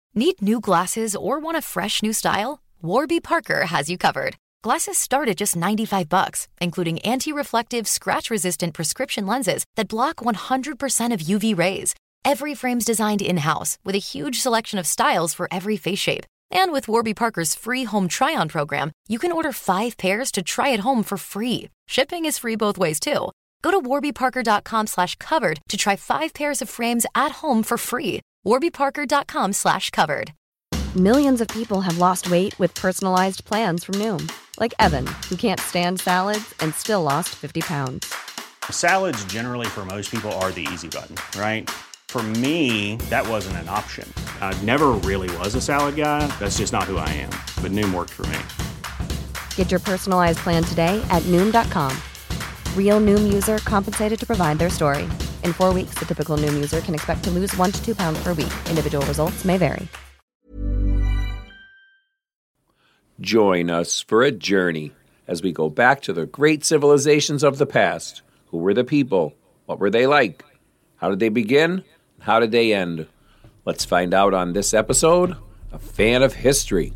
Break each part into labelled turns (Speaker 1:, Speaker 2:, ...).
Speaker 1: Need new glasses or want a fresh new style? Warby Parker has you covered. Glasses start at just $95, including anti-reflective, scratch-resistant prescription lenses that block 100% of UV rays. Every frame's designed in-house with a huge selection of styles for every face shape. And with Warby Parker's free home try-on program, you can order 5 pairs to try at home for free. Shipping is free both ways, too. Go to warbyparker.com/covered to try 5 pairs of frames at home for free. warbyparker.com/covered.
Speaker 2: Millions of people have lost weight with personalized plans from Noom. Like Evan, who can't stand salads and still lost 50 pounds.
Speaker 3: Salads generally for most people are the easy button, right? For me, that wasn't an option. I never really was a salad guy. That's just not who I am. But Noom worked for me.
Speaker 2: Get your personalized plan today at Noom.com. Real Noom user compensated to provide their story. In 4 weeks, the typical Noom user can expect to lose 1 to 2 pounds per week. Individual results may vary.
Speaker 4: Join us for a journey as we go back to the great civilizations of the past. Who were the people? What were they like? How did they begin? How did they end? Let's find out on this episode, A Fan of History.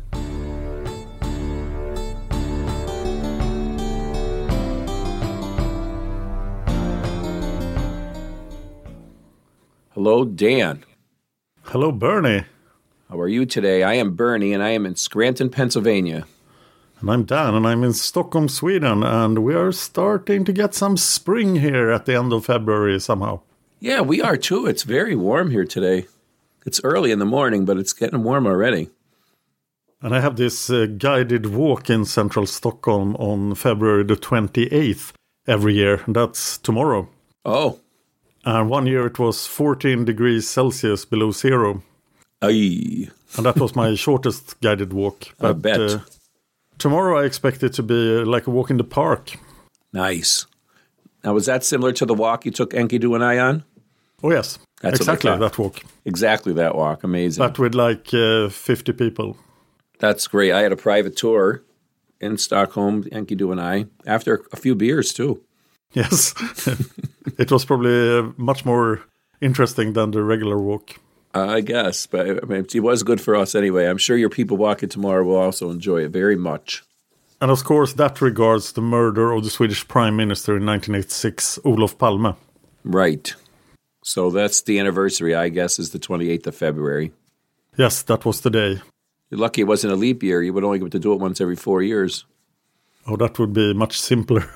Speaker 4: Hello, Dan.
Speaker 5: Hello, Bernie.
Speaker 4: How are you today? I am Bernie, and I am in Scranton, Pennsylvania.
Speaker 5: And I'm Dan, and I'm in Stockholm, Sweden, and we are starting to get some spring here at the end of February somehow.
Speaker 4: Yeah, we are too. It's very warm here today. It's early in the morning, but it's getting warm already.
Speaker 5: And I have this guided walk in central Stockholm on February the 28th every year, and that's tomorrow.
Speaker 4: Oh.
Speaker 5: And one year it was 14 degrees Celsius below zero.
Speaker 4: Aye.
Speaker 5: And that was my shortest guided walk.
Speaker 4: But, I bet.
Speaker 5: Tomorrow I expect it to be like a walk in the park.
Speaker 4: Nice. Now, was that similar to the walk you took Enkidu and I on?
Speaker 5: Oh, yes.
Speaker 4: That's
Speaker 5: exactly that walk.
Speaker 4: Exactly that walk. Amazing.
Speaker 5: But with like 50 people.
Speaker 4: That's great. I had a private tour in Stockholm, Enkidu and I, after a few beers, too.
Speaker 5: Yes. It was probably much more interesting than the regular walk.
Speaker 4: I guess, but I mean, it was good for us anyway. I'm sure your people walking tomorrow will also enjoy it very much.
Speaker 5: And of course, that regards the murder of the Swedish Prime Minister in 1986, Olof Palme.
Speaker 4: Right. So that's the anniversary, I guess, is the 28th of February.
Speaker 5: Yes, that was the day.
Speaker 4: You're lucky it wasn't a leap year. You would only get to do it once every 4 years.
Speaker 5: Oh, that would be much simpler.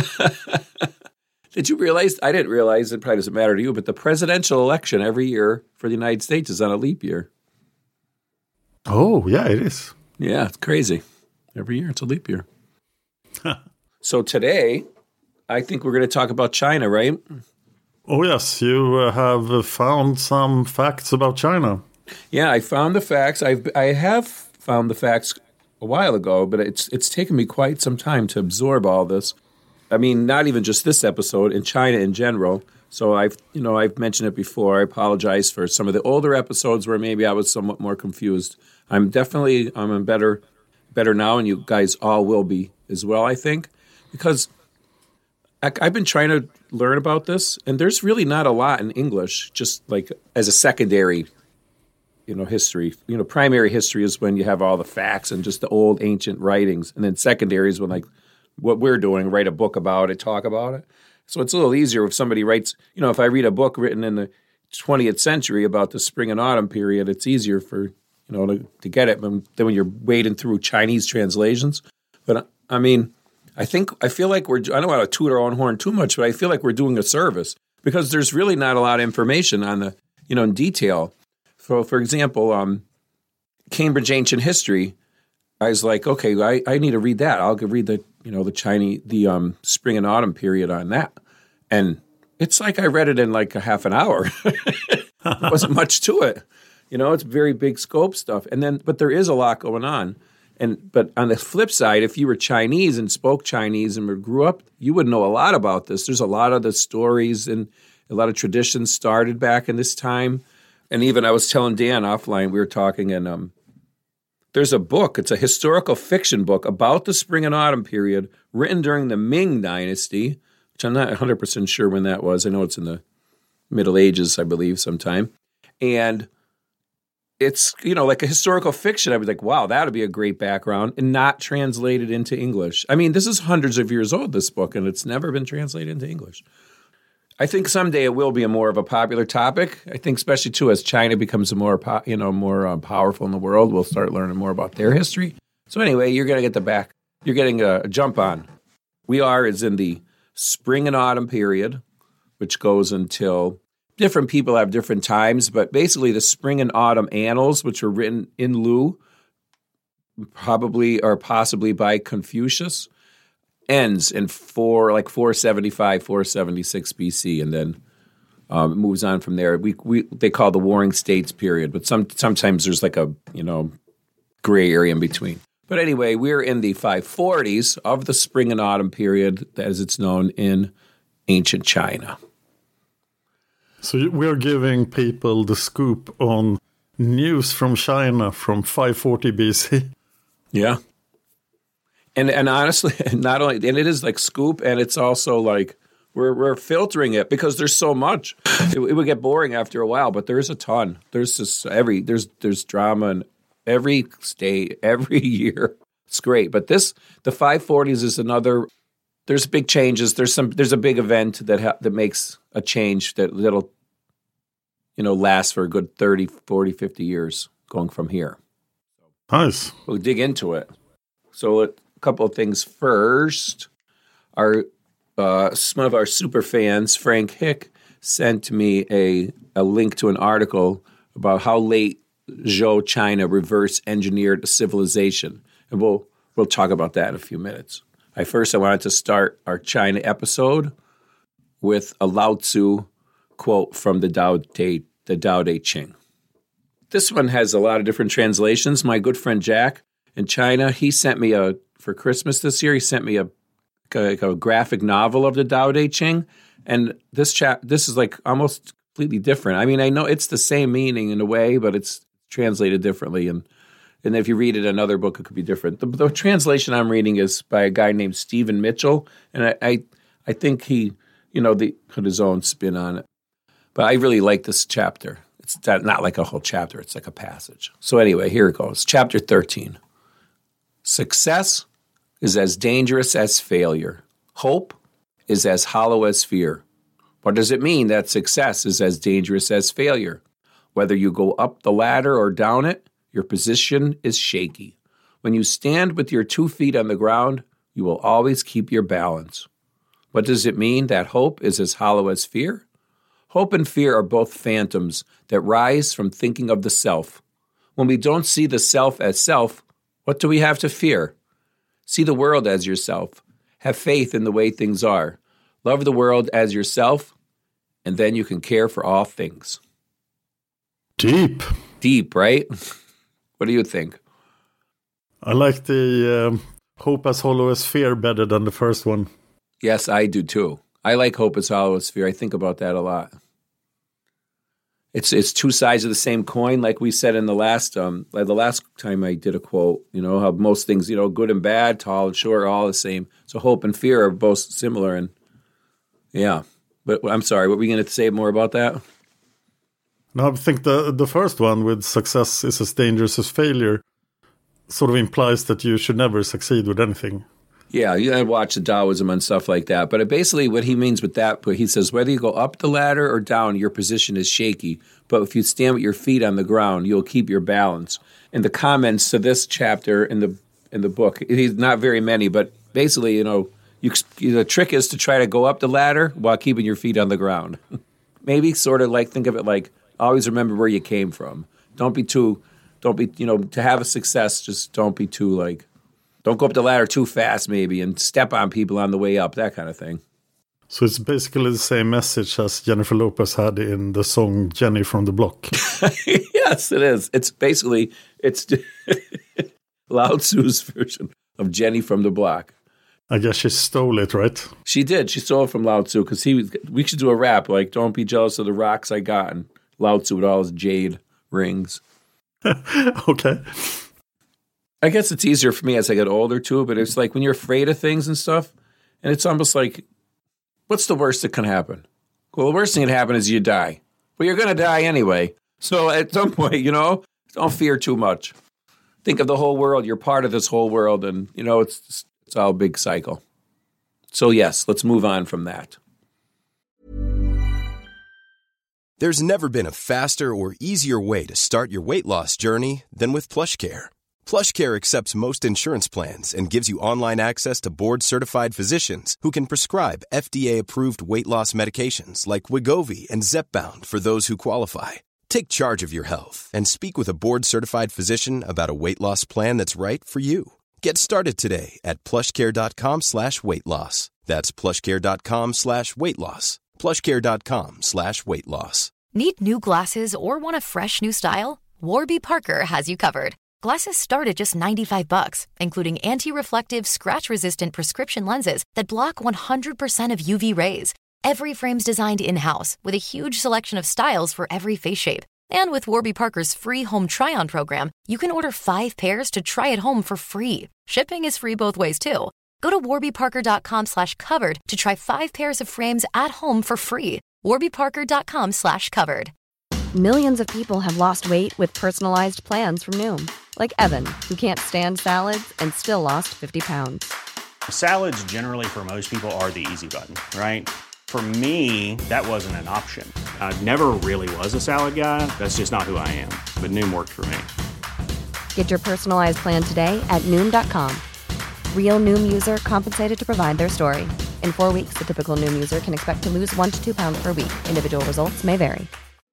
Speaker 4: Did you realize? I didn't realize, it probably doesn't matter to you, but the presidential election every year for the United States is on a leap year.
Speaker 5: Oh, yeah, it is.
Speaker 4: Yeah, it's crazy. Every year it's a leap year. So today, I think we're going to talk about China, right?
Speaker 5: Oh, yes. You have found some facts about China.
Speaker 4: Yeah, I found the facts. I have found the facts a while ago, but it's taken me quite some time to absorb all this. I mean, not even just this episode, in China in general. So I've mentioned it before. I apologize for some of the older episodes where maybe I was somewhat more confused. I'm better now, and you guys all will be as well, I think, because I've been trying to learn about this, and there's really not a lot in English, just like as a secondary, history. Primary history is when you have all the facts and just the old ancient writings, and then secondary is when, like, what we're doing, write a book about it, talk about it. So it's a little easier if somebody writes, if I read a book written in the 20th century about the spring and autumn period, it's easier for, to get it than when you're wading through Chinese translations. But I mean, I feel like I don't want to toot our own horn too much, but I feel like we're doing a service because there's really not a lot of information on the, in detail. So, for example, Cambridge Ancient History, I was like, okay, I need to read that. I'll read the spring and autumn period on that. And it's like I read it in like a half an hour. There wasn't much to it. It's very big scope stuff. But there is a lot going on. But on the flip side, if you were Chinese and spoke Chinese and grew up, you would know a lot about this. There's a lot of the stories and a lot of traditions started back in this time. And even I was telling Dan offline, we were talking, and there's a book. It's a historical fiction book about the spring and autumn period written during the Ming Dynasty, which I'm not 100% sure when that was. I know it's in the Middle Ages, I believe, sometime. And it's, like a historical fiction. I was like, wow, that would be a great background, and not translated into English. I mean, this is hundreds of years old, this book, and it's never been translated into English. I think someday it will be more of a popular topic. I think especially, too, as China becomes more powerful in the world, we'll start learning more about their history. So anyway, you're going to get you're getting a jump on. is in the spring and autumn period, which goes until different people have different times, but basically the spring and autumn annals, which were written in Lu, probably or possibly by Confucius, ends in 475, 476 BC, and then it moves on from there. They call the Warring States period, but sometimes there's like a gray area in between. But anyway, we're in the 540s of the spring and autumn period, as it's known in ancient China.
Speaker 5: So we're giving people the scoop on news from China from 540 BC.
Speaker 4: Yeah. And honestly, not only, and it is like scoop, and it's also like we're filtering it because there's so much. It would get boring after a while, but there's a ton. There's just there's drama in every state, every year. It's great. But the 540s is another. There's big changes. There's a big event that makes a change that'll last for a good 30, 40, 50 years going from here.
Speaker 5: Nice. We'll
Speaker 4: dig into it. So a couple of things first. Some of our super fans, Frank Hick, sent me a link to an article about how late Zhou China reverse engineered a civilization. And we'll talk about that in a few minutes. I wanted to start our China episode with a Lao Tzu quote from the Tao Te Ching. This one has a lot of different translations. My good friend Jack in China, he sent me for Christmas this year, he sent me a graphic novel of the Tao Te Ching, and this is like almost completely different. I mean, I know it's the same meaning in a way, but it's translated differently, and if you read it in another book, it could be different. The translation I'm reading is by a guy named Stephen Mitchell, and I think he, put his own spin on it. But I really like this chapter. It's not like a whole chapter. It's like a passage. So anyway, here it goes. Chapter 13. Success is as dangerous as failure. Hope is as hollow as fear. What does it mean that success is as dangerous as failure? Whether you go up the ladder or down it, your position is shaky. When you stand with your 2 feet on the ground, you will always keep your balance. What does it mean that hope is as hollow as fear? Hope and fear are both phantoms that rise from thinking of the self. When we don't see the self as self, what do we have to fear? See the world as yourself. Have faith in the way things are. Love the world as yourself, and then you can care for all things.
Speaker 5: Deep.
Speaker 4: Deep, right? What do you think?
Speaker 5: I like the hope as hollow as fear better than the first one.
Speaker 4: Yes, I do too. I like hope as hollow as fear. I think about that a lot. It's two sides of the same coin, like we said in the last time I did a quote. How most things, good and bad, tall and short, are all the same. So hope and fear are both similar, and yeah. But I'm sorry, what were you going to say more about that?
Speaker 5: No, I think the first one with success is as dangerous as failure sort of implies that you should never succeed with anything.
Speaker 4: Yeah, you gotta watch the Taoism and stuff like that. But basically what he means with that, he says, whether you go up the ladder or down, your position is shaky. But if you stand with your feet on the ground, you'll keep your balance. In the comments to this chapter in the book, he's not very many, but basically, the trick is to try to go up the ladder while keeping your feet on the ground. Maybe sort of like, think of it like, always remember where you came from. To have a success, just don't be too don't go up the ladder too fast maybe and step on people on the way up, that kind of thing.
Speaker 5: So it's basically the same message as Jennifer Lopez had in the song Jenny from the Block.
Speaker 4: Yes, it is. It's Lao Tzu's version of Jenny from the Block.
Speaker 5: I guess she stole it, right?
Speaker 4: She did. She stole it from Lao Tzu because we should do a rap like, don't be jealous of the rocks I got, and Lao Tzu with all his jade rings.
Speaker 5: Okay.
Speaker 4: I guess it's easier for me as I get older, too, but it's like when you're afraid of things and stuff, and it's almost like, what's the worst that can happen? Well, the worst thing that can happen is you die. Well, you're going to die anyway. So at some point, Don't fear too much. Think of the whole world. You're part of this whole world, and, it's all a big cycle. So, yes, let's move on from that.
Speaker 6: There's never been a faster or easier way to start your weight loss journey than with PlushCare. PlushCare accepts most insurance plans and gives you online access to board-certified physicians who can prescribe FDA-approved weight loss medications like Wegovy and Zepbound for those who qualify. Take charge of your health and speak with a board-certified physician about a weight loss plan that's right for you. Get started today at plushcare.com/weight loss. That's plushcare.com/weight loss. plushcare.com/weight loss.
Speaker 1: Need new glasses or want a fresh new style? Warby Parker has you covered. Glasses start at just $95, including anti-reflective, scratch-resistant prescription lenses that block 100% of UV rays. Every frame's designed in-house with a huge selection of styles for every face shape. And with Warby Parker's free home try-on program, you can order 5 pairs to try at home for free. Shipping is free both ways, too. Go to warbyparker.com/covered to try 5 pairs of frames at home for free. warbyparker.com/covered.
Speaker 2: Millions of people have lost weight with personalized plans from Noom. Like Evan, who can't stand salads and still lost 50 pounds.
Speaker 3: Salads generally for most people are the easy button, right? For me, that wasn't an option. I never really was a salad guy. That's just not who I am. But Noom worked for me.
Speaker 2: Get your personalized plan today at Noom.com. Real Noom user compensated to provide their story. In 4 weeks, the typical Noom user can expect to lose 1 to 2 pounds per week. Individual results may vary.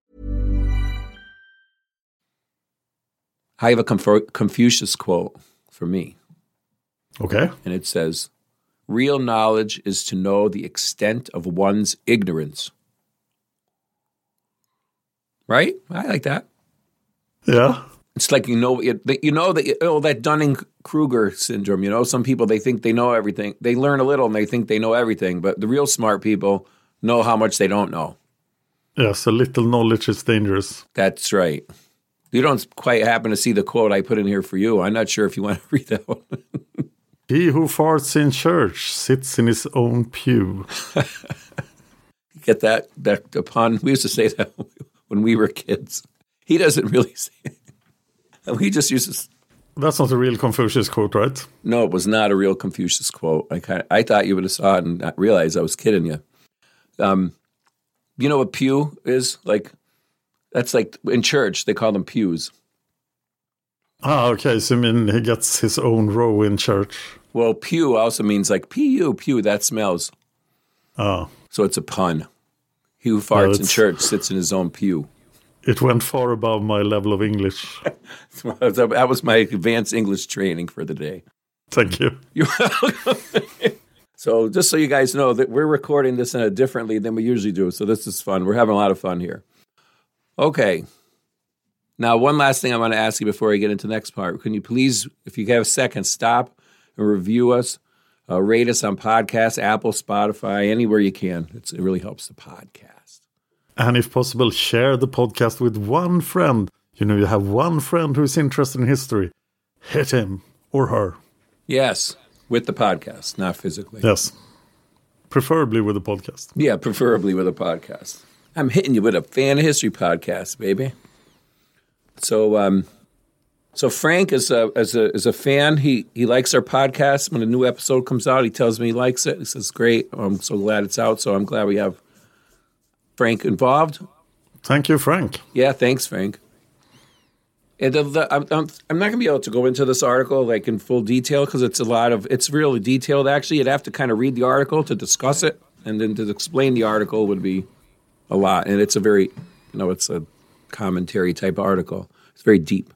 Speaker 4: I have a Confucius quote for me.
Speaker 5: Okay.
Speaker 4: And it says, real knowledge is to know the extent of one's ignorance. Right? I like that.
Speaker 5: Yeah.
Speaker 4: It's like, that Dunning-Kruger syndrome, some people, they think they know everything. They learn a little and they think they know everything, but the real smart people know how much they don't know.
Speaker 5: Yes, a little knowledge is dangerous.
Speaker 4: That's right. You don't quite happen to see the quote I put in here for you. I'm not sure if you want to read that one.
Speaker 5: He who farts in church sits in his own pew.
Speaker 4: Get that pun? We used to say that when we were kids. He doesn't really say it. We just used to.
Speaker 5: That's not a real Confucius quote, right?
Speaker 4: No, it was not a real Confucius quote. I thought you would have saw it and not realized I was kidding you. You know what pew is? That's like in church, they call them pews.
Speaker 5: Okay. So you mean he gets his own row in church?
Speaker 4: Well, pew also means like pew, that smells.
Speaker 5: Oh.
Speaker 4: So it's a pun. He who farts in church sits in his own pew.
Speaker 5: It went far above my level of English.
Speaker 4: That was my advanced English training for the day.
Speaker 5: Thank you.
Speaker 4: You're welcome. So just so you guys know that we're recording this differently than we usually do. So this is fun. We're having a lot of fun here. Okay. Now, one last thing I want to ask you before I get into the next part. Can you please, if you have a second, stop and review us, rate us on podcasts, Apple, Spotify, anywhere you can. It really helps the podcast.
Speaker 5: And if possible, share the podcast with one friend. You have one friend who is interested in history. Hit him or her.
Speaker 4: Yes, with the podcast, not physically.
Speaker 5: Yes. Preferably with the podcast.
Speaker 4: Yeah, preferably with a podcast. I'm hitting you with a fan of history podcast, baby. So Frank is a fan. He likes our podcast. When a new episode comes out, he tells me he likes it. He says, "Great! I'm so glad it's out." So I'm glad we have Frank involved.
Speaker 5: Thank you, Frank.
Speaker 4: Yeah, thanks, Frank. And I'm not going to be able to go into this article in full detail because it's really detailed. Actually, you'd have to kind of read the article to discuss it, and then to explain the article would be a lot. And it's a very, it's a commentary type article. It's very deep.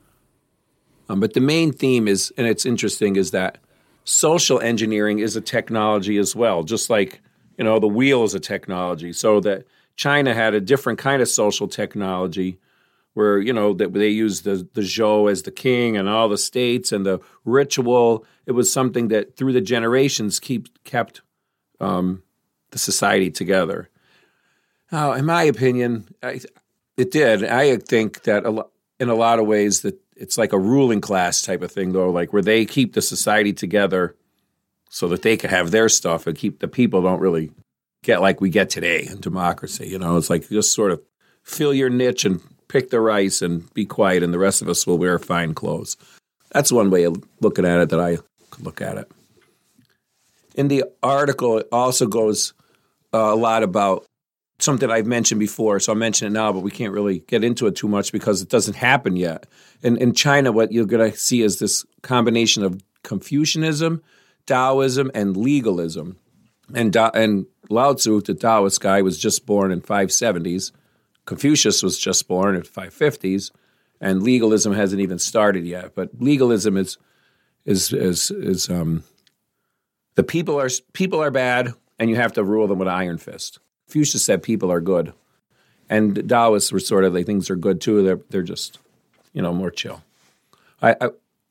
Speaker 4: But the main theme is, and it's interesting, is that social engineering is a technology as well, just like, the wheel is a technology. So that China had a different kind of social technology where, that they used the zhou as the king and all the states and the ritual. It was something that through the generations kept the society together. Now, in my opinion, it did. I think that in a lot of ways that it's like a ruling class type of thing, though, where they keep the society together so that they can have their stuff and keep the people don't really get like we get today in democracy. It's like just sort of fill your niche and pick the rice and be quiet, and the rest of us will wear fine clothes. That's one way of looking at it that I could look at it. In the article, it also goes a lot about something I've mentioned before, so I'll mention it now, but we can't really get into it too much because it doesn't happen yet. In China, what you're going to see is this combination of Confucianism, Taoism, and legalism. And Lao Tzu, the Taoist guy, was just born in 570s. Confucius was just born in 550s, and legalism hasn't even started yet. But legalism is the people are bad, and you have to rule them with an iron fist. Confucius said people are good, and Taoists were sort of like things are good too. They're just more chill. A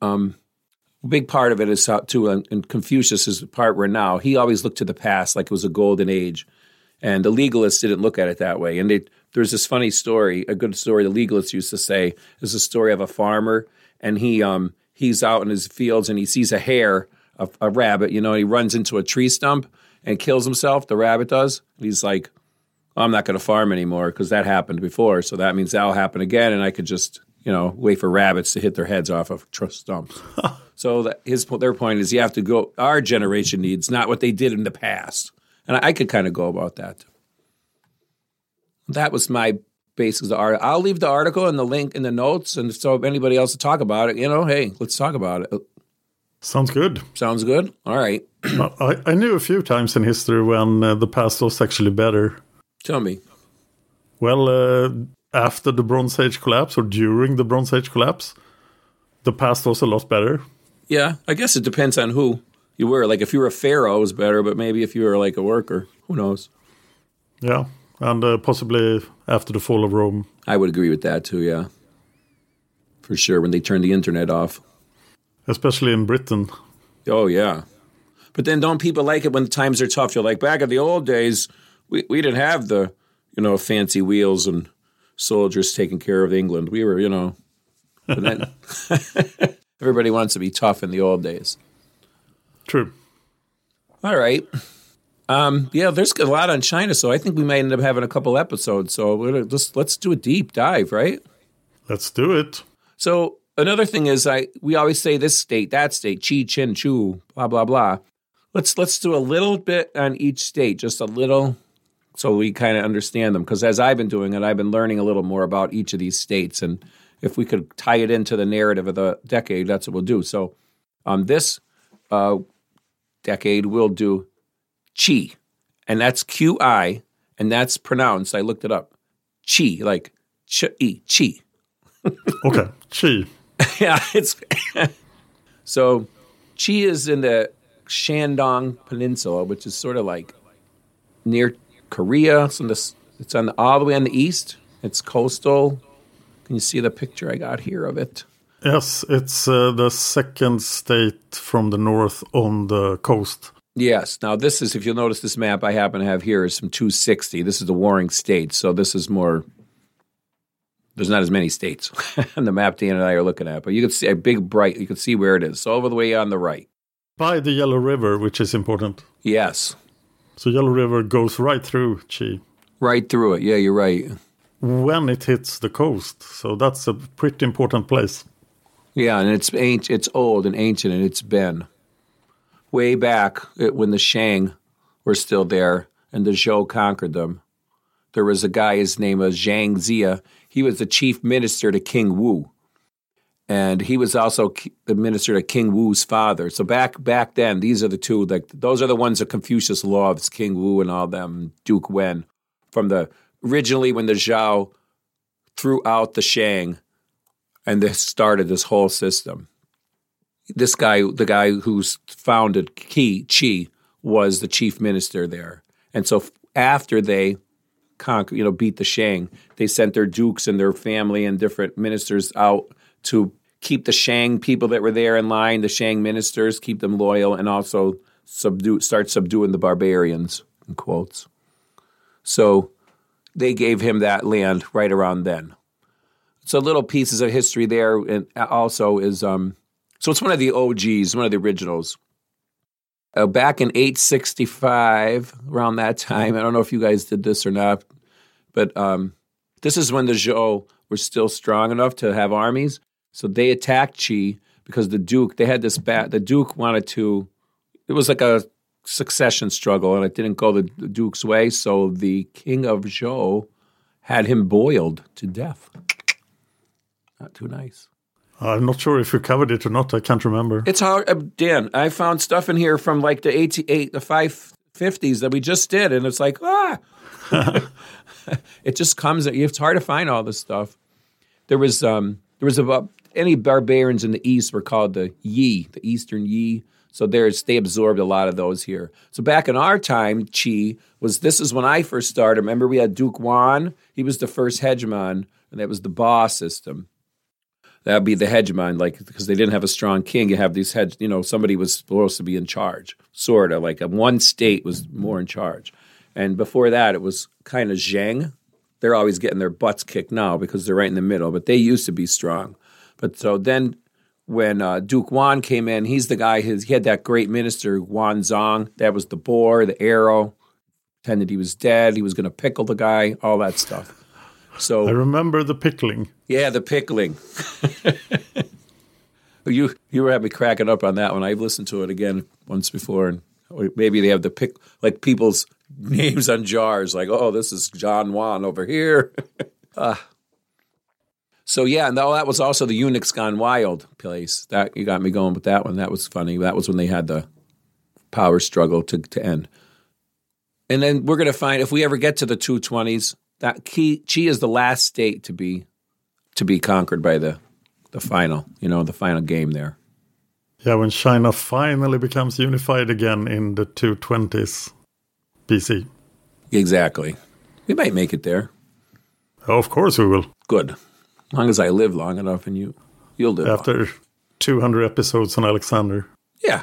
Speaker 4: big part of it is how, too, and Confucius is the part where now he always looked to the past like it was a golden age, and the legalists didn't look at it that way. And there's this funny story, a good story the legalists used to say is a story of a farmer, and he's out in his fields and he sees a hare, a rabbit, and he runs into a tree stump and kills himself. The rabbit does. He's like, I'm not going to farm anymore because that happened before, so that means that'll happen again, and I could just wait for rabbits to hit their heads off of stumps. So their point is you have to go, our generation needs, not what they did in the past. And I could kind of go about that. That was my basics of the article. I'll leave the article and the link in the notes, and so if anybody else to talk about it, hey, let's talk about it.
Speaker 5: Sounds good.
Speaker 4: Sounds good? All right.
Speaker 5: I knew a few times in history when the past was actually better.
Speaker 4: Tell me.
Speaker 5: Well, after the Bronze Age collapse or during the Bronze Age collapse, the past was a lot better.
Speaker 4: Yeah, I guess it depends on who you were. Like if you were a pharaoh, it was better, but maybe if you were like a worker, who knows?
Speaker 5: Yeah, and possibly after the fall of Rome.
Speaker 4: I would agree with that too, yeah. For sure, when they turned the internet off.
Speaker 5: Especially in Britain.
Speaker 4: Oh, yeah. But then don't people like it when times are tough? You're like, back in the old days, we didn't have the, fancy wheels and soldiers taking care of England. We were, but then everybody wants to be tough in the old days.
Speaker 5: True.
Speaker 4: All right. Yeah, there's a lot on China, so I think we might end up having a couple episodes. So let's do a deep dive, right?
Speaker 5: Let's do it.
Speaker 4: So another thing is we always say this state, that state, chi, chin, chu, blah, blah, blah. Let's do a little bit on each state, just a little, so we kind of understand them. Because as I've been doing it, I've been learning a little more about each of these states. And if we could tie it into the narrative of the decade, that's what we'll do. So this decade, we'll do Qi. And that's Q-I, and that's pronounced, I looked it up, Qi, like Ch-I, Qi.
Speaker 5: Okay, Qi.
Speaker 4: Yeah, it's... So Qi is in the Shandong Peninsula, which is sort of like near Korea. So it's all the way on the east. It's coastal. Can you see the picture I got here of it?
Speaker 5: Yes, it's the second state from the north on the coast.
Speaker 4: Yes. Now this is, if you'll notice this map I happen to have here is from 260. This is the warring states. So this is more, there's not as many states on the map Dan and I are looking at. But you can see a big bright, you can see where it is. So over the way on the right.
Speaker 5: By the Yellow River, which is important.
Speaker 4: Yes.
Speaker 5: So Yellow River goes right through Qi.
Speaker 4: Right through it. Yeah, you're right.
Speaker 5: When it hits the coast. So that's a pretty important place.
Speaker 4: Yeah, and it's old and ancient, and it's been way back when the Shang were still there and the Zhou conquered them. There was a guy, his name was Zhang Zia. He was the chief minister to King Wu. And he was also the minister to King Wu's father. So back then, these are the two, like those are the ones that Confucius loves, King Wu and all them, Duke Wen. Originally when the Zhao threw out the Shang and they started this whole system. This guy, the guy who's founded Qi, was the chief minister there. And so after they beat the Shang, they sent their dukes and their family and different ministers out to keep the Shang people that were there in line, the Shang ministers, keep them loyal, and also start subduing the barbarians, in quotes. So they gave him that land right around then. So little pieces of history there, and also is, so it's one of the OGs, one of the originals. Back in 865, around that time, I don't know if you guys did this or not, but this is when the Zhou were still strong enough to have armies. So they attacked Qi because the Duke, they had this the Duke wanted to, it was like a succession struggle and it didn't go the Duke's way. So the king of Zhou had him boiled to death. Not too nice.
Speaker 5: I'm not sure if you covered it or not. I can't remember.
Speaker 4: It's hard. Dan, I found stuff in here from like the 550s that we just did. And it's like, it just comes. It's hard to find all this stuff. There was about any barbarians in the East were called the Yi, the Eastern Yi. So they absorbed a lot of those here. So back in our time, Qi this is when I first started. Remember we had Duke Wan? He was the first hegemon, and that was the Ba system. That would be the hegemon, because they didn't have a strong king. You have these somebody was supposed to be in charge, sort of, like one state was more in charge. And before that, it was kind of Zheng. They're always getting their butts kicked now because they're right in the middle, but they used to be strong. But so then when Duke Wan came in, he's the guy, he had that great minister, Wan Zong. That was the boar, the arrow, pretended he was dead. He was going to pickle the guy, all that stuff. So
Speaker 5: I remember the pickling.
Speaker 4: Yeah, the pickling. You were having me cracking up on that one. I've listened to it again once before, and maybe they have like people's names on jars, like, oh, this is John Wan over here. So yeah, and that was also the Eunuchs Gone Wild place. That you got me going with that one. That was funny. That was when they had the power struggle to end. And then we're going to find, if we ever get to the 220s, that Qi is the last state to be conquered by the final, the final game there.
Speaker 5: Yeah, when China finally becomes unified again in the 220s BC.
Speaker 4: Exactly. We might make it there.
Speaker 5: Oh, of course we will.
Speaker 4: Good. As long as I live long enough and you'll live
Speaker 5: after
Speaker 4: long.
Speaker 5: 200 episodes on Alexander.
Speaker 4: Yeah.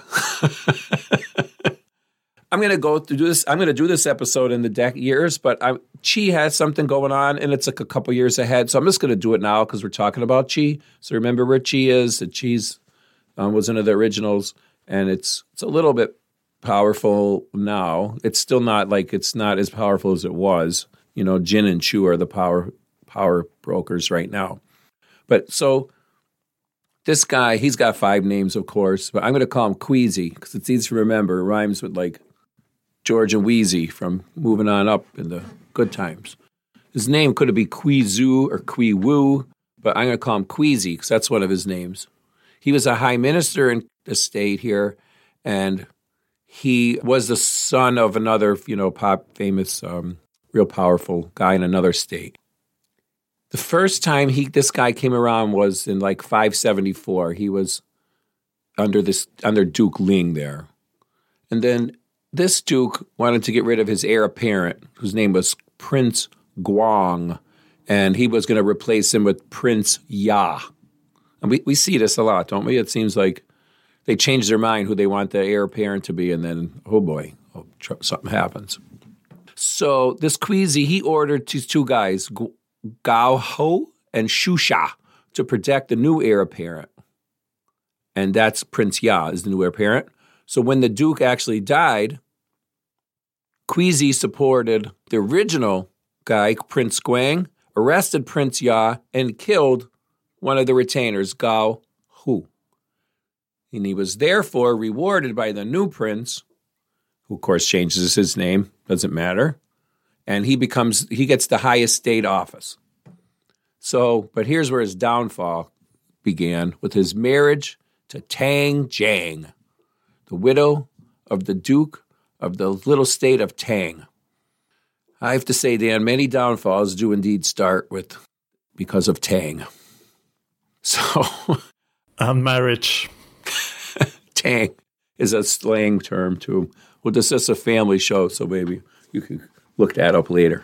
Speaker 4: I'm going to go to do this. I'm going to do this episode in the years, but Qi has something going on, and it's like a couple years ahead. So I'm just going to do it now because we're talking about Qi. So remember where Qi is. The Qi's was one of the originals, and it's a little bit powerful now. It's still not it's not as powerful as it was. Jin and Chu are the power brokers right now. But so this guy, he's got 5 names, of course, but I'm going to call him Queasy because it's easy to remember. It rhymes with George and Wheezy from Moving On Up in the Good Times. His name could be Queezu or Queewu, but I'm going to call him Queasy because that's one of his names. He was a high minister in the state here, and he was the son of another, famous, real powerful guy in another state. The first time this guy came around was in 574. He was under Duke Ling there. And then this Duke wanted to get rid of his heir apparent, whose name was Prince Guang, and he was going to replace him with Prince Ya. And we see this a lot, don't we? It seems like they change their mind who they want the heir apparent to be, and then, oh boy, something happens. So this Queasy, he ordered these 2 guys, Gao Ho and Shu Sha, to protect the new heir apparent. And that's Prince Ya is the new heir apparent. So when the Duke actually died, Queasy supported the original guy, Prince Guang, arrested Prince Ya, and killed one of the retainers, Gao Hu. And he was therefore rewarded by the new prince, who of course changes his name, doesn't matter, and he gets the highest state office. So, but here's where his downfall began, with his marriage to Tang Jiang, the widow of the Duke of the little state of Tang. I have to say, Dan, many downfalls do indeed start because of Tang. So,
Speaker 5: and marriage.
Speaker 4: Tang is a slang term too. Well, this is a family show, so maybe you can look that up later.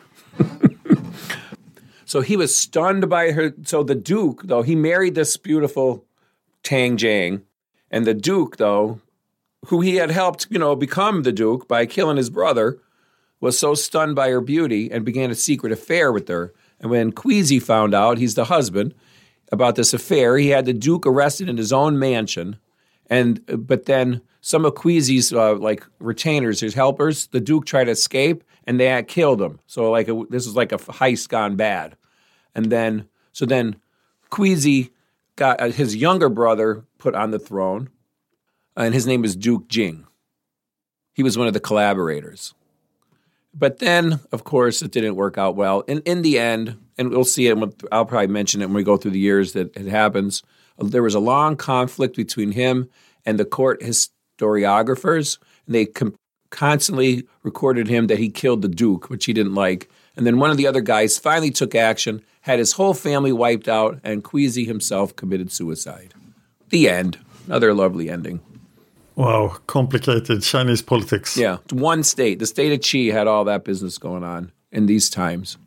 Speaker 4: So he was stunned by her. So the Duke, though, he married this beautiful Tang Jiang, and the Duke, though, who he had helped, become the Duke by killing his brother, was so stunned by her beauty and began a secret affair with her. And when Queasy found out, he's the husband, about this affair, he had the Duke arrested in his own mansion. But then some of Queasy's retainers, his helpers, the Duke tried to escape, and they had killed him. So this was like a heist gone bad. And then So then Queasy got his younger brother put on the throne, and his name was Duke Jing. He was one of the collaborators. But then, of course, it didn't work out well. And in the end, and we'll see it, I'll probably mention it when we go through the years that it happens, there was a long conflict between him and the court historiographers, and they constantly recorded him that he killed the Duke, which he didn't like. And then one of the other guys finally took action, had his whole family wiped out, and Queasy himself committed suicide. The end. Another lovely ending.
Speaker 5: Wow, complicated Chinese politics.
Speaker 4: Yeah, one state. The state of Qi had all that business going on in these times.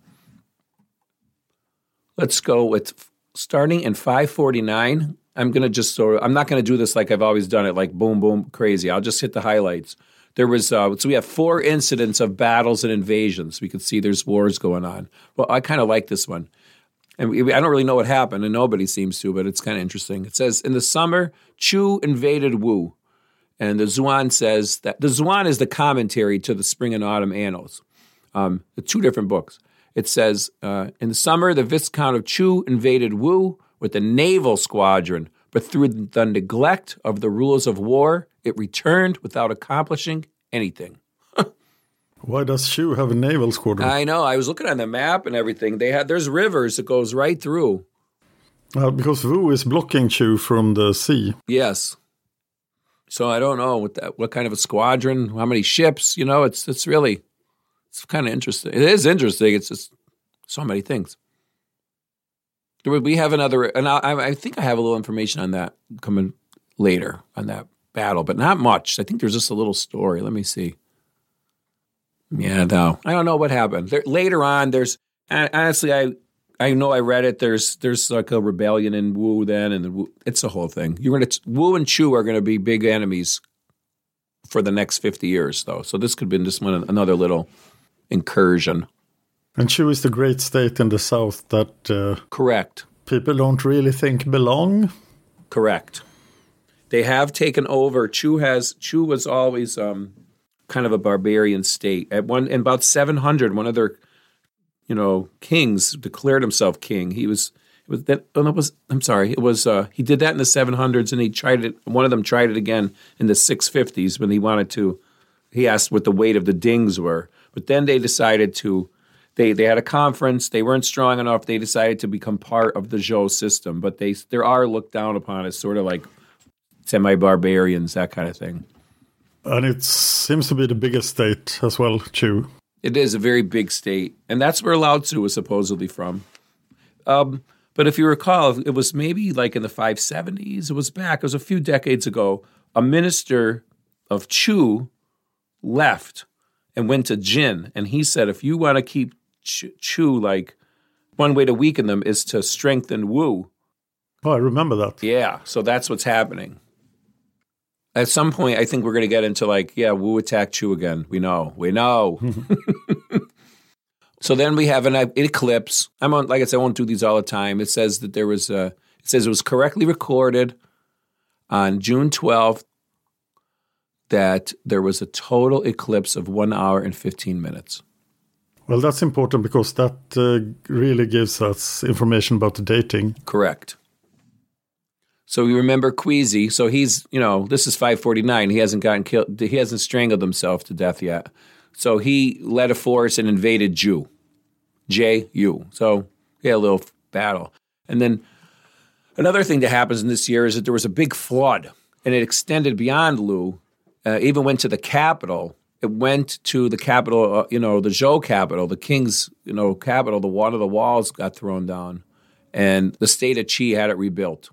Speaker 4: Let's go with starting in 549. I'm not going to do this like I've always done it, like boom, boom, crazy. I'll just hit the highlights. There was, so we have 4 incidents of battles and invasions. We could see there's wars going on. Well, I kind of like this one. And I don't really know what happened, and nobody seems to, but it's kind of interesting. It says, in the summer, Chu invaded Wu. And the Zhuan says that the Zhuan is the commentary to the Spring and Autumn Annals, the 2 different books. It says, in the summer, the Viscount of Chu invaded Wu with a naval squadron, but through the neglect of the rules of war, it returned without accomplishing anything.
Speaker 5: Why does Chu have a naval squadron?
Speaker 4: I know. I was looking on the map and everything. There's rivers that goes right through.
Speaker 5: Because Wu is blocking Chu from the sea.
Speaker 4: Yes. So I don't know what kind of a squadron, how many ships, it's really, it's kind of interesting. It is interesting. It's just so many things. We have another, and I think I have a little information on that coming later on that battle, but not much. I think there's just a little story. Let me see. Yeah, no, I don't know what happened. Later on, honestly, I know I read it. There's like a rebellion in Wu then, and it's a whole thing. Wu and Chu are going to be big enemies for the next 50 years, though. So this could have been just another little incursion.
Speaker 5: And Chu is the great state in the south that
Speaker 4: correct.
Speaker 5: People don't really think belong.
Speaker 4: Correct. They have taken over. Chu was always kind of a barbarian state. In about 700, one of their kings declared himself king. He did that in the 700s, and one of them tried it again in the 650s when he asked what the weight of the dings were. But then they decided they had a conference, they weren't strong enough, they decided to become part of the Zhou system, but they are looked down upon as sort of like semi-barbarians, that kind of thing.
Speaker 5: And it seems to be the biggest state as well, Chu.
Speaker 4: It is a very big state, and that's where Lao Tzu was supposedly from. But if you recall, it was maybe like in the 570s. It was a few decades ago. A minister of Chu left and went to Jin, and he said, if you want to keep Chu, like one way to weaken them is to strengthen Wu.
Speaker 5: Oh, I remember that.
Speaker 4: Yeah, so that's what's happening. At some point, I think we're going to get into Wu attacked Chu again. We know. So then we have an eclipse. Like I said, I won't do these all the time. It says that it was correctly recorded on June 12th that there was a total eclipse of 1 hour and 15 minutes.
Speaker 5: Well, that's important because that really gives us information about the dating.
Speaker 4: Correct. So we remember Queasy. So he's, this is 549. He hasn't gotten killed. He hasn't strangled himself to death yet. So he led a force and invaded J-U. So he had a little battle. And then another thing that happens in this year is that there was a big flood, and it extended beyond Lu, even went to the capital. It went to the capital, the Zhou capital, the king's, capital. One of the walls got thrown down, and the state of Qi had it rebuilt.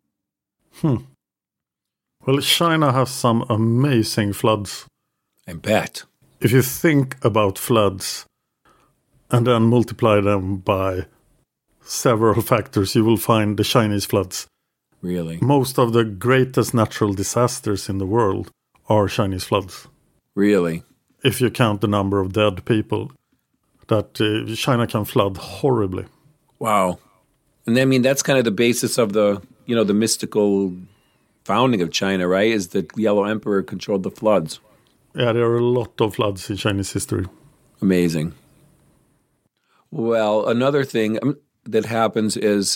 Speaker 5: Well, China has some amazing floods.
Speaker 4: I bet.
Speaker 5: If you think about floods and then multiply them by several factors, you will find the Chinese floods.
Speaker 4: Really?
Speaker 5: Most of the greatest natural disasters in the world are Chinese floods.
Speaker 4: Really?
Speaker 5: If you count the number of dead people, that China can flood horribly.
Speaker 4: Wow. And that's kind of the basis of the mystical founding of China, right? Is that the Yellow Emperor controlled the floods.
Speaker 5: Yeah, there are a lot of floods in Chinese history.
Speaker 4: Amazing. Well, another thing, that happens is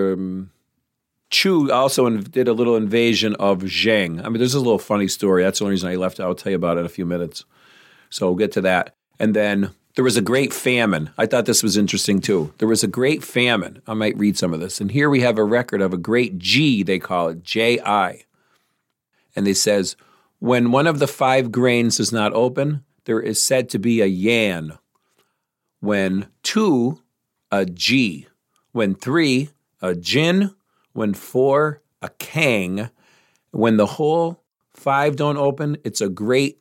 Speaker 4: Chu also did a little invasion of Zheng. I mean, there's a little funny story. That's the only reason I left. I'll tell you about it in a few minutes. So we'll get to that. And then there was a great famine. I thought this was interesting too. There was a great famine. I might read some of this. And here we have a record of a great G, they call it, J-I. And it says, when one of the 5 grains is not open, there is said to be a yan. When 2, a G. When 3, a jin. When 4, a kang. When the whole 5 don't open, it's a great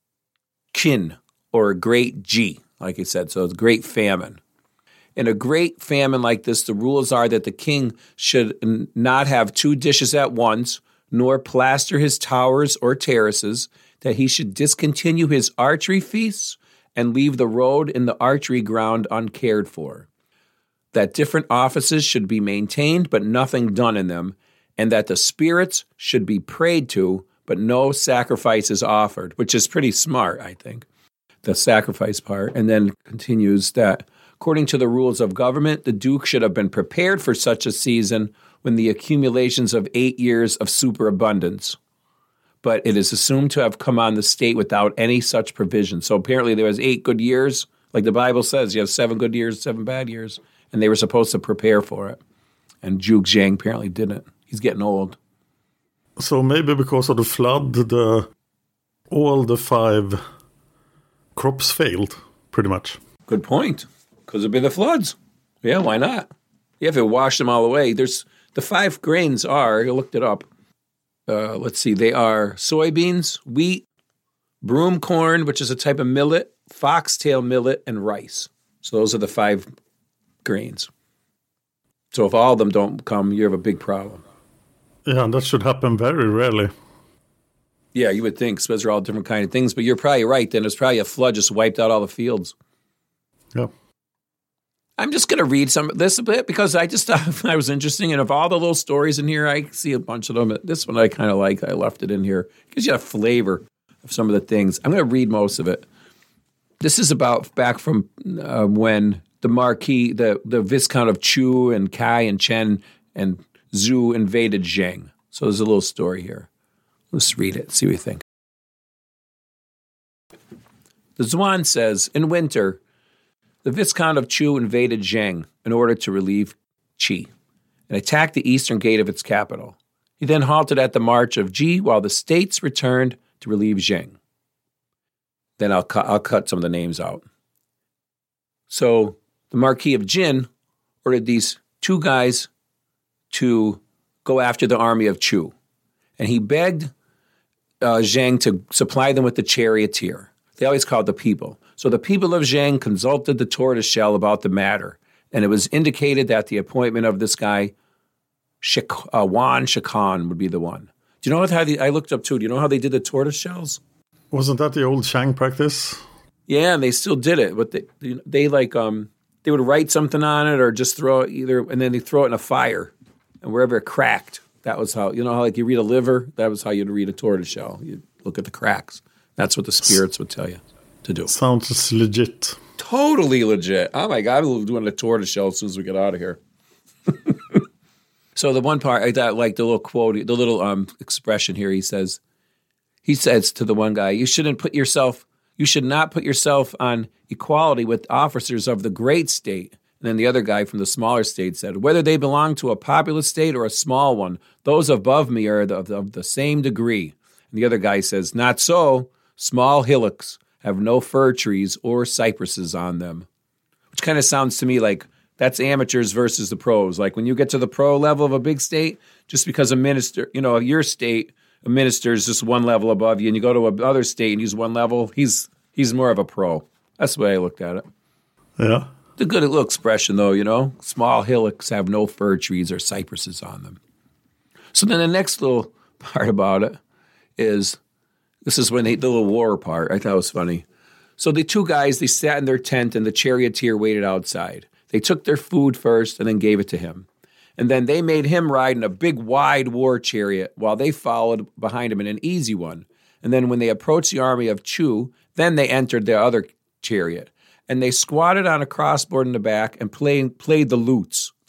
Speaker 4: kin or a great G, like I said. So it's great famine. In a great famine like this, the rules are that the king should not have 2 dishes at once, nor plaster his towers or terraces, that he should discontinue his archery feasts and leave the road in the archery ground uncared for, that different offices should be maintained but nothing done in them, and that the spirits should be prayed to but no sacrifices offered, which is pretty smart, I think, the sacrifice part. And then continues that, according to the rules of government, the Duke should have been prepared for such a season when the accumulations of 8 years of superabundance. But it is assumed to have come on the state without any such provision. So apparently there was 8 good years. Like the Bible says, you have 7 good years, 7 bad years. And they were supposed to prepare for it. And Zhuge Zhang apparently didn't. He's getting old.
Speaker 5: So maybe because of the flood, all the 5 crops failed, pretty much.
Speaker 4: Good point. Because it'd be the floods. Yeah, why not? Yeah, if it washed them all away. There's the 5 grains are, I looked it up. Let's see, they are soybeans, wheat, broom corn, which is a type of millet, foxtail millet, and rice. So those are the 5 grains. So if all of them don't come, you have a big problem.
Speaker 5: Yeah, and that should happen very rarely.
Speaker 4: Yeah, you would think, because they're all different kind of things. But you're probably right. Then there's probably a flood just wiped out all the fields.
Speaker 5: Yeah.
Speaker 4: I'm just going to read some of this a bit because I just thought it was interesting. And of all the little stories in here, I see a bunch of them. This one I kind of like. I left it in here. It gives you a flavor of some of the things. I'm going to read most of it. This is about back from when the Marquis, the Viscount of Chu and Kai and Chen and Zhu invaded Zheng. So there's a little story here. Let's read it, see what you think. The Zhuan says, in winter, the Viscount of Chu invaded Zheng in order to relieve Qi and attacked the eastern gate of its capital. He then halted at the march of Ji while the states returned to relieve Zheng. Then I'll cut some of the names out. So the Marquis of Jin ordered these 2 guys to go after the army of Chu. And he begged Zheng to supply them with the charioteer. They always called the people. So the people of Zheng consulted the tortoiseshell about the matter. And it was indicated that the appointment of this guy, Wan Shikan, would be the one. Do you know how I looked up too? Do you know how they did the tortoiseshells?
Speaker 5: Wasn't that the old Shang practice?
Speaker 4: Yeah, and they still did it. But they would write something on it or just throw it and then they throw it in a fire. And wherever it cracked, that was how, how like you read a liver, that was how you'd read a tortoiseshell. You'd look at the cracks. That's what the spirits would tell you to do.
Speaker 5: Sounds legit.
Speaker 4: Totally legit. Oh my God, we'll be doing a tortoiseshell as soon as we get out of here. So the one part, I thought, like the little quote, the little expression here, he says to the one guy, you should not put yourself on equality with officers of the great state. And then the other guy from the smaller state said, whether they belong to a populous state or a small one, those above me are of the same degree. And the other guy says, not so. Small hillocks have no fir trees or cypresses on them. Which kind of sounds to me like that's amateurs versus the pros. Like when you get to the pro level of a big state, just because a minister, your state, a minister is just one level above you, and you go to another state and he's one level, he's more of a pro. That's the way I looked at it.
Speaker 5: Yeah.
Speaker 4: It's a good little expression, though, Small hillocks have no fir trees or cypresses on them. So then the next little part about it is, this is when the little war part, I thought it was funny. So the 2 guys, they sat in their tent and the charioteer waited outside. They took their food first and then gave it to him. And then they made him ride in a big, wide war chariot while they followed behind him in an easy one. And then when they approached the army of Chu, then they entered their other chariot. And they squatted on a crossboard in the back and played the lutes.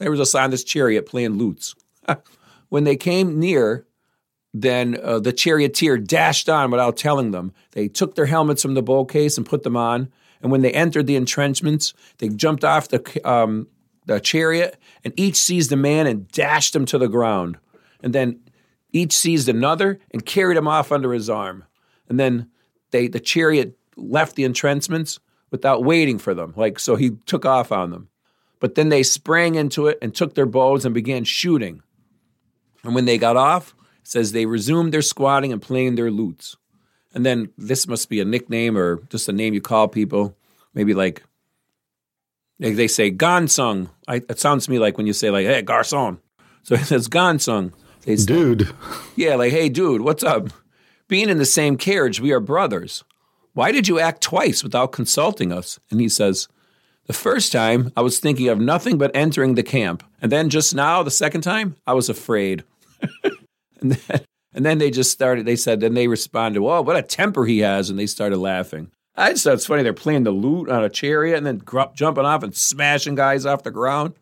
Speaker 4: They were just on this chariot playing lutes. When they came near, then the charioteer dashed on without telling them. They took their helmets from the bow case and put them on. And when they entered the entrenchments, they jumped off the chariot, and each seized a man and dashed him to the ground. And then each seized another and carried him off under his arm. And then the chariot left the entrenchments without waiting for them. So he took off on them. But then they sprang into it and took their bows and began shooting. And when they got off, it says they resumed their squatting and playing their lutes. And then this must be a nickname or just a name you call people. Maybe like they say Gansung. It sounds to me like when you say like, hey, garçon. So it says Gansung.
Speaker 5: Dude.
Speaker 4: Yeah, like, hey, dude, what's up? Being in the same carriage, we are brothers. Why did you act twice without consulting us? And he says, the first time, I was thinking of nothing but entering the camp. And then just now, the second time, I was afraid. and then they just started, then they responded, whoa, what a temper he has. And they started laughing. I just thought it's funny. They're playing the lute on a chariot and then jumping off and smashing guys off the ground.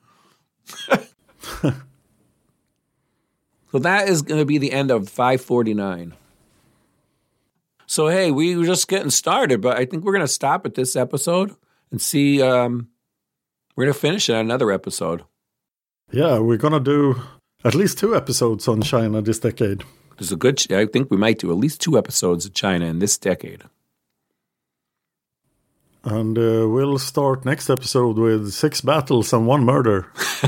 Speaker 4: So that is going to be the end of 549. So, hey, we were just getting started, but I think we're going to stop at this episode and see, we're going to finish it on another episode.
Speaker 5: Yeah, we're going to do at least 2 episodes on China this decade.
Speaker 4: I think we might do at least 2 episodes of China in this decade.
Speaker 5: And we'll start next episode with 6 battles and 1 murder.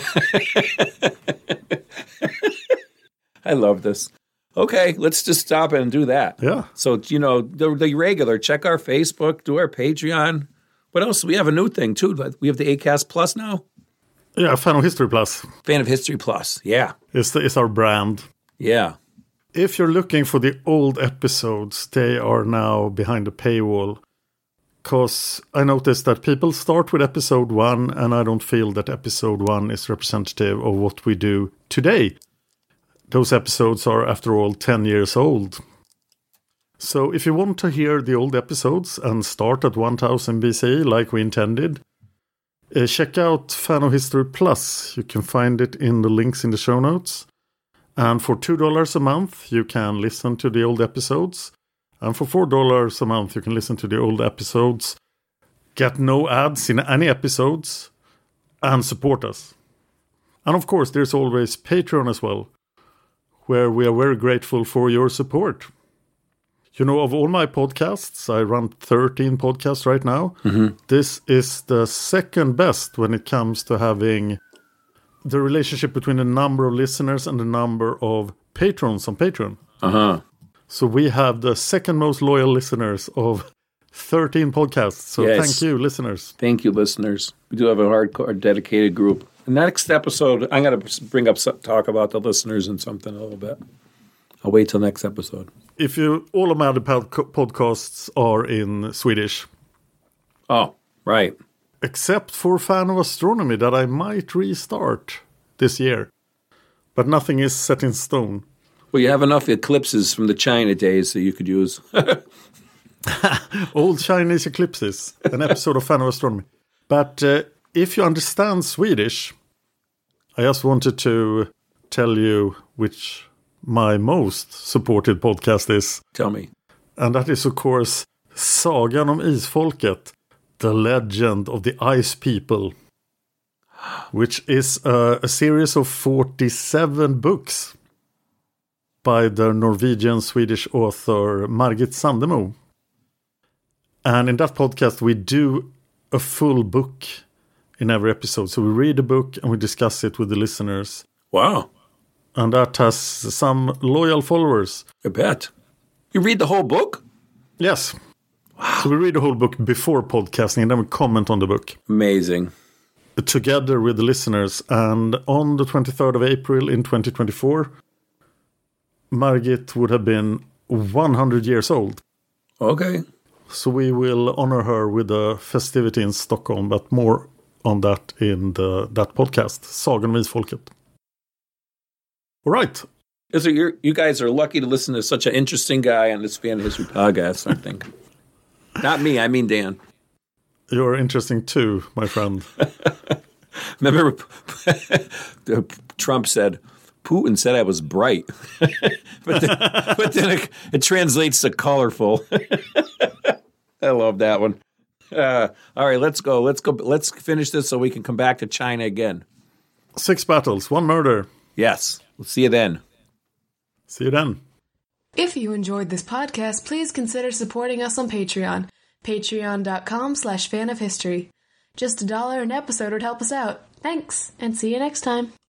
Speaker 4: I love this. Okay, let's just stop it and do that.
Speaker 5: Yeah.
Speaker 4: So, the regular, check our Facebook, do our Patreon. What else? We have a new thing, too. We have the Acast Plus now.
Speaker 5: Yeah, Fan of History Plus.
Speaker 4: Fan of History Plus, yeah.
Speaker 5: It's our brand.
Speaker 4: Yeah.
Speaker 5: If you're looking for the old episodes, they are now behind the paywall. Because I noticed that people start with episode 1, and I don't feel that episode 1 is representative of what we do today. Those episodes are, after all, 10 years old. So if you want to hear the old episodes and start at 1000 BCE like we intended, check out Fan of History Plus. You can find it in the links in the show notes. And for $2 a month, you can listen to the old episodes. And for $4 a month, you can listen to the old episodes, get no ads in any episodes, and support us. And of course, there's always Patreon as well, where we are very grateful for your support. Of all my podcasts, I run 13 podcasts right now. Mm-hmm. This is the second best when it comes to having the relationship between the number of listeners and the number of patrons on Patreon.
Speaker 4: Uh-huh.
Speaker 5: So we have the second most loyal listeners of 13 podcasts. So Thank you, listeners.
Speaker 4: Thank you, listeners. We do have a hardcore, dedicated group. Next episode, I'm going to talk about the listeners and something a little bit. I'll wait till next episode.
Speaker 5: All of my other podcasts are in Swedish.
Speaker 4: Oh, right.
Speaker 5: Except for Fan of Astronomy that I might restart this year. But nothing is set in stone.
Speaker 4: Well, you have enough eclipses from the China days that you could use.
Speaker 5: Old Chinese eclipses. An episode of Fan of Astronomy. But if you understand Swedish, I just wanted to tell you which my most supported podcast is.
Speaker 4: Tell me.
Speaker 5: And that is, of course, Sagan om Isfolket, the legend of the Ice People, which is a series of 47 books by the Norwegian-Swedish author Margit Sandemo. And in that podcast, we do a full book in every episode. So we read a book and we discuss it with the listeners.
Speaker 4: Wow.
Speaker 5: And that has some loyal followers.
Speaker 4: I bet. You read the whole book?
Speaker 5: Yes. Wow. So we read the whole book before podcasting and then we comment on the book.
Speaker 4: Amazing.
Speaker 5: Together with the listeners. And on the 23rd of April in 2024, Margit would have been 100 years old.
Speaker 4: Okay.
Speaker 5: So we will honor her with a festivity in Stockholm, but more on that in that podcast, Sagan om Isfolket. All right.
Speaker 4: So you guys are lucky to listen to such an interesting guy on this Fan History podcast, I think. Not me, I mean Dan.
Speaker 5: You're interesting too, my friend.
Speaker 4: Remember, Trump said, Putin said I was bright, but then it translates to colorful. I love that one. All right, let's go. Let's finish this so we can come back to China again.
Speaker 5: 6 battles, 1 murder.
Speaker 4: Yes. We'll see you then.
Speaker 5: See you then.
Speaker 7: If you enjoyed this podcast, please consider supporting us on Patreon. Patreon.com/fanofhistory. Just $1 an episode would help us out. Thanks, and see you next time.